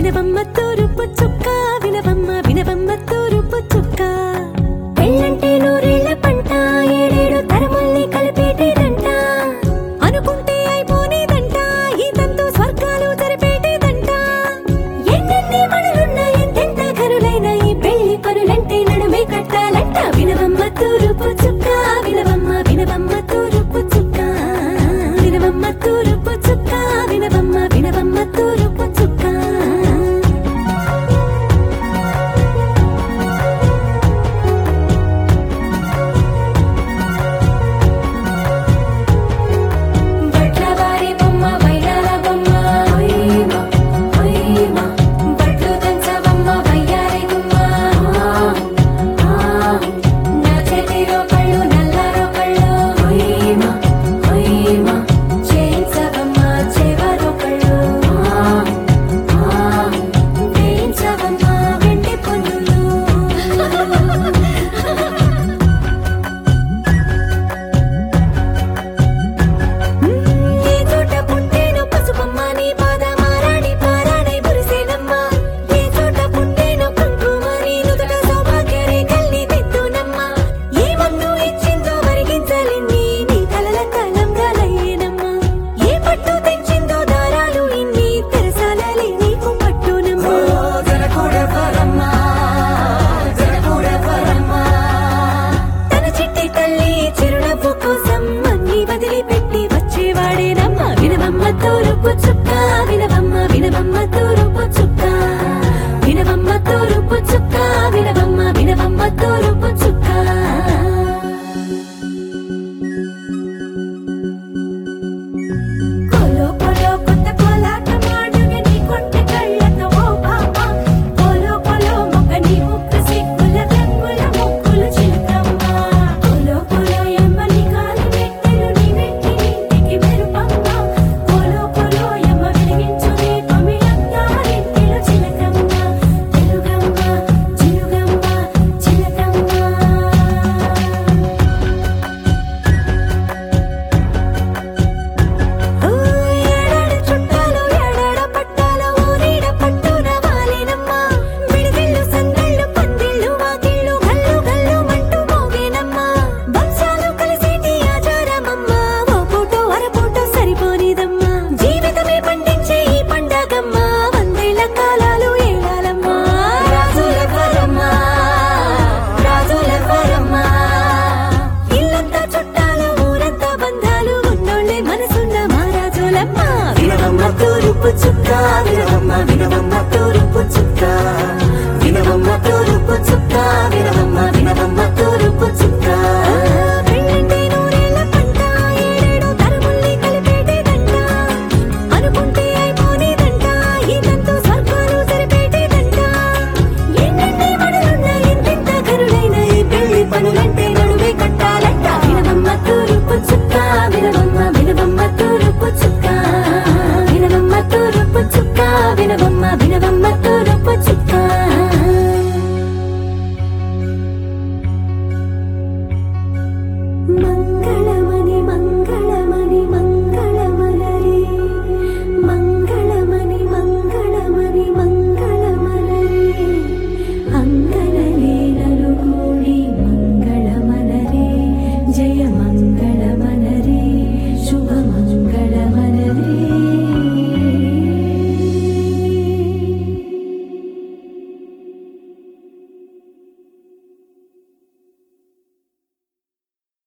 వినవమ్మ తూరుపు చుక్క వినవమ్మ వినవమ్మ తూరుపు చుక్క పెళ్ళంటే నూరేళ్ల పంట ఏడేడు తరముల్ని కలిపేటేదంట అనుకుంటే అయిపోనేదంట ఈ తంతు స్వర్గాలు జరిపేటేదంట ఎన్నెన్ని మనులున్న ఎంతెంత ఘనులైన ఈ పెళ్లి పనులంటే నడుమే కట్టాలంట వినవమ్మ తూరుపు చుక్క వినవమ్మ వినవమ్మ తూరుపు చుక్క వినవమ్మ తూరుపు చుక్క వినవమ్మ వినవమ్మ తూరుపు చుక్క తూరుపు చుక్క వినవమ్మ వినవమ్మ తూరుపు చుక్క వినవమ్మ తూరుపు చుక్క వినవమ్మ వినవమ్మ తూరుపు చుక్క కోలో కోలో కొత్త కోలాటం ఆడుగ నీ కొంటె కళ్ళతో ఓ బాబ కోలో కోలో మొక్క నీ ముక్కు సిగ్గుల రంగుల ముక్కులు చిలకమ్మ కోలో కోలో ఎమ్మని కాలి పెట్టెలు నీ వెట్టి ఇంటికి మెరుపమ్మ కోలో కోలో ఎమ్మ వెలిగించు దీపమి అత్తారింటిలో చిలకమ్మ తెలుగమ్మ చిలుగమ్మ చిలకమ్మ ఏడాడ చుట్టాలు ఏడాడ పట్టాల ఊరీడ పట్టున వాలినమ్మ విడిదిళ్ళు సందళ్ళు పందిళ్ళు వాకిళ్ళు గల్లు గల్లు మంటూ మోగేనమ్మ వంశాలు కలిసేటి ఆచారమమ్మ ఓ పూటో అరపూటో సరిపోనిదమ్మ జీవితమే పండించే ఈ పండగమ్మ వందేళ్ల కాలాలు ఏలాలమ్మ రాజులెవ్వరమ్మ రాజులెవ్వరమ్మ ఇల్లంతా చుట్టాలు ఊరంతా బంధాలు ఉన్నోళ్ళే మనసున్న మహారాజులమ్మ వినవమ్మ తూరుపు చుక్క వినవమ్మ వినవమ్మ తూరుపు చుక్క వినవమ్మ తూరుపు చుక్క వినవమ్మ వినవమ్మ తూరుపు చుక్క పెళ్ళంటే నూరేళ్ల పంట ఏడేడు తరముల్ని కలిపేటేదంట అనుకుంటే అయిపోనేదంట ఈ తంతు స్వర్గాలు జరిపేటేదంట ఎన్నెన్ని మనులున్న ఎంతెంత ఘనులైన ఈ పెళ్లి పనులంటే నడుమే కట్టాలంట వినవమ్మ తూరుపు చుక్క వినవమ్మ వినవమ్మ తూరుపు చుక్క వినవమ్మ తూరుపు చుక్క వినవమ్మ వినవమ్మ